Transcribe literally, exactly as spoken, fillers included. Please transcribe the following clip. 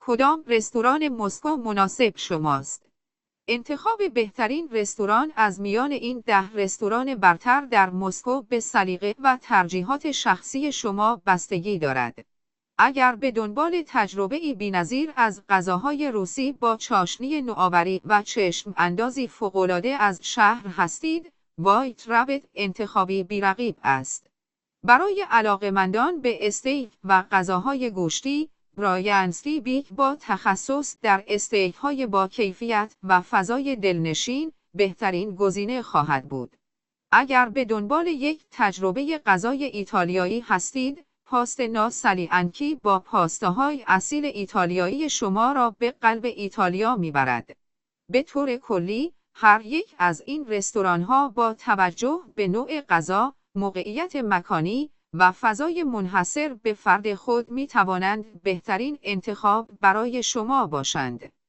کدام رستوران مسکو مناسب شماست؟ انتخاب بهترین رستوران از میان این ده رستوران برتر در مسکو به سلیقه و ترجیحات شخصی شما بستگی دارد. اگر به دنبال تجربه‌ای بی‌نظیر از غذاهای روسی با چاشنی نوآوری و چشم اندازی فوق‌العاده از شهر هستید، وایت رابت انتخابی بی‌رقیب است. برای علاقه‌مندان به استیک و غذاهای گوشتی، برایان استیک با تخصص در استیک‌های با کیفیت و فضای دلنشین بهترین گزینه خواهد بود. اگر به دنبال یک تجربه غذای ایتالیایی هستید، پاستنا سالیانکی با پاستاهای اصیل ایتالیایی شما را به قلب ایتالیا میبرد. به طور کلی، هر یک از این رستوران‌ها با توجه به نوع غذا، موقعیت مکانی و فضای منحصر به فرد خود می توانند بهترین انتخاب برای شما باشند.